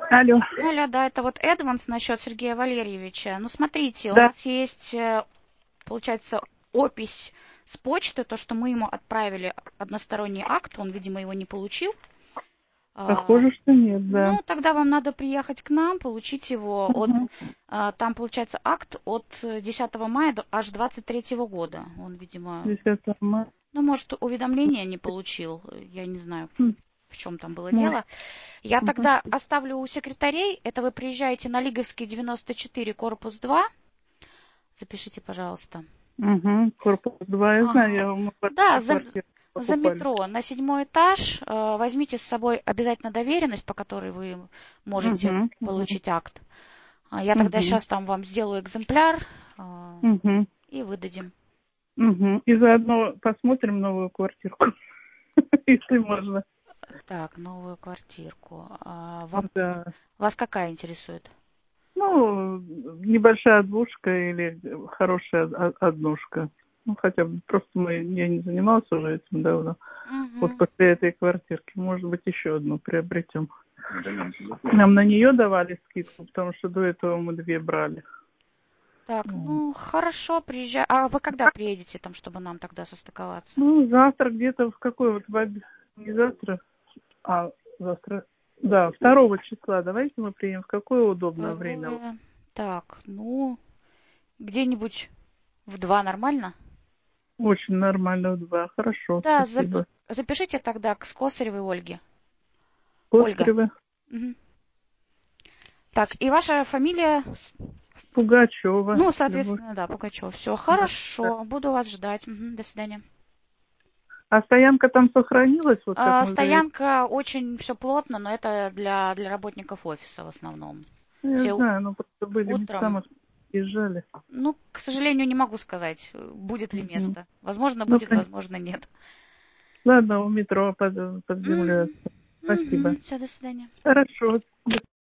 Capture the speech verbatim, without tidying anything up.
Алло. Алло, да, это вот Эдванс насчет Сергея Валерьевича. Ну, смотрите, у Да. нас есть, э, получается, опись с почты, то, что мы ему отправили односторонний акт, он, видимо, его не получил. А, Похоже, что нет, да. Ну, тогда вам надо приехать к нам, получить его от... Угу. а, Там, получается, акт от десятого мая до аж двадцать третьего года. Он, видимо, десятого мая. ну, может, уведомления не получил, я не знаю, М, в чем там было Может. дело. Я Угу. тогда оставлю у секретарей. Это вы приезжаете на Лиговский девяносто четыре, корпус два. Запишите, пожалуйста. Угу. Корпус два, я знаю, Ага. я мы Да, большую за, квартиру за покупали. метро на седьмой этаж. Э, Возьмите с собой обязательно доверенность, по которой вы можете Угу. Угу. получить акт. А Я тогда Угу. сейчас там вам сделаю экземпляр э, Угу. и выдадим. Угу. И заодно посмотрим новую квартирку, если можно. Так, новую квартирку. А Вам, Да. вас какая интересует? Ну, небольшая двушка или хорошая о- однушка. Ну, хотя бы просто мы, я не занимался уже этим давно. Вот Мгм. после этой квартирки, может быть, еще одну приобретем. Нам на нее давали скидку, потому что до этого мы две брали. Так, Вот. ну хорошо, приезжай. А вы когда приедете там, чтобы нам тогда состыковаться? Ну, завтра где-то в какой вот, в об- не завтра, а завтра, да, второго числа. Давайте мы приедем. В какое удобное время? Второе. Так, ну, где-нибудь в два нормально? Очень нормально в два. Хорошо, Да, зап- спасибо. запишите тогда к Скосаревой Ольге. Ольга. Косарева, Мгм. Так, и ваша фамилия? С- Пугачева, Ну, Любовь. соответственно, да, Пугачева. Все, Да, да. хорошо, буду вас ждать. Мгм, до свидания. А стоянка там сохранилась, вот как А, мы заехали? стоянка очень все плотно, но это для, для работников офиса в основном. Я Все знаю, ну просто были места, утром. мы езжали. Ну, к сожалению, не могу сказать, э, будет ли Мгм. место. Возможно, Ну, будет, понятно. возможно, нет. Ладно, у метро под, под землей. Угу. Спасибо. Угу. Все, до свидания. Хорошо.